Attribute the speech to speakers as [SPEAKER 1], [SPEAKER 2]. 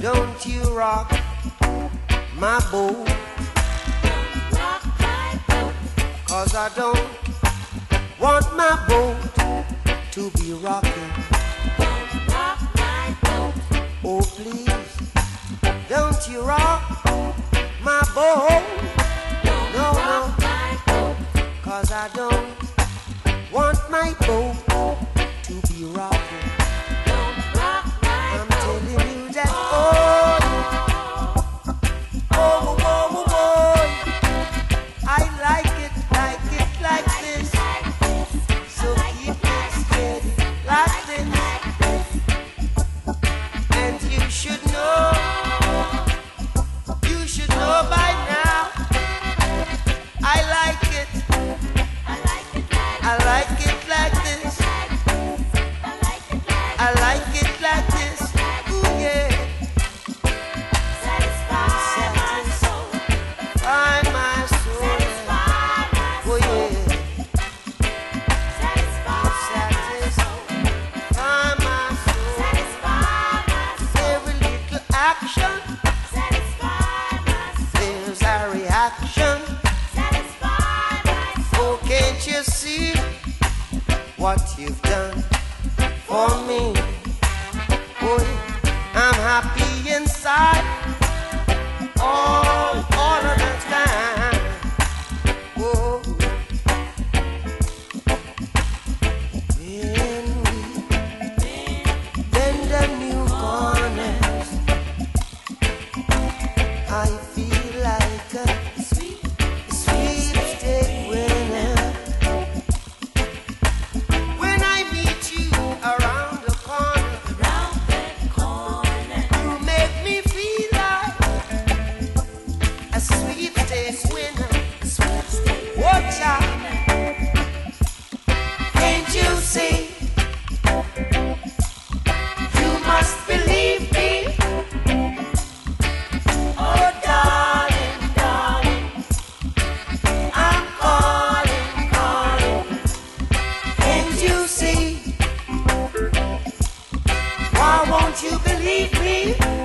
[SPEAKER 1] Don't you rock my boat,
[SPEAKER 2] Rock my boat.
[SPEAKER 1] 'cause I don't want my boat to be rocking.
[SPEAKER 2] Rock my boat.
[SPEAKER 1] Oh please, don't you rock my boat. No,
[SPEAKER 2] Rock
[SPEAKER 1] no,
[SPEAKER 2] my boat.
[SPEAKER 1] 'cause I don't want my boat to be rocking.
[SPEAKER 2] Rock my
[SPEAKER 1] I'm telling you that, oh, oh, oh, oh, oh, I like it like this. So keep it steady like this. And you should know by now. I like it like this. I like it like this. Ooh yeah.
[SPEAKER 2] Satisfy my soul.
[SPEAKER 1] Find my soul.
[SPEAKER 2] Satisfy my
[SPEAKER 1] Oh
[SPEAKER 2] soul.
[SPEAKER 1] yeah.
[SPEAKER 2] Satisfy my soul.
[SPEAKER 1] Find my soul.
[SPEAKER 2] Satisfy my soul.
[SPEAKER 1] Every little action,
[SPEAKER 2] Satisfy my soul.
[SPEAKER 1] there's a reaction.
[SPEAKER 2] Satisfy my soul.
[SPEAKER 1] Oh, can't you see what you've done for me? Boy, I'm happy inside all of the time. Whoa. When we bend the new corners, I feel like a sweepstake winner. When I meet you around the corner,
[SPEAKER 2] Round that corner.
[SPEAKER 1] you make me feel like a sweepstakes winner. Watch out, can't you see? You must believe me. Oh darling, darling, I'm calling. Can't you see? Why won't you believe me?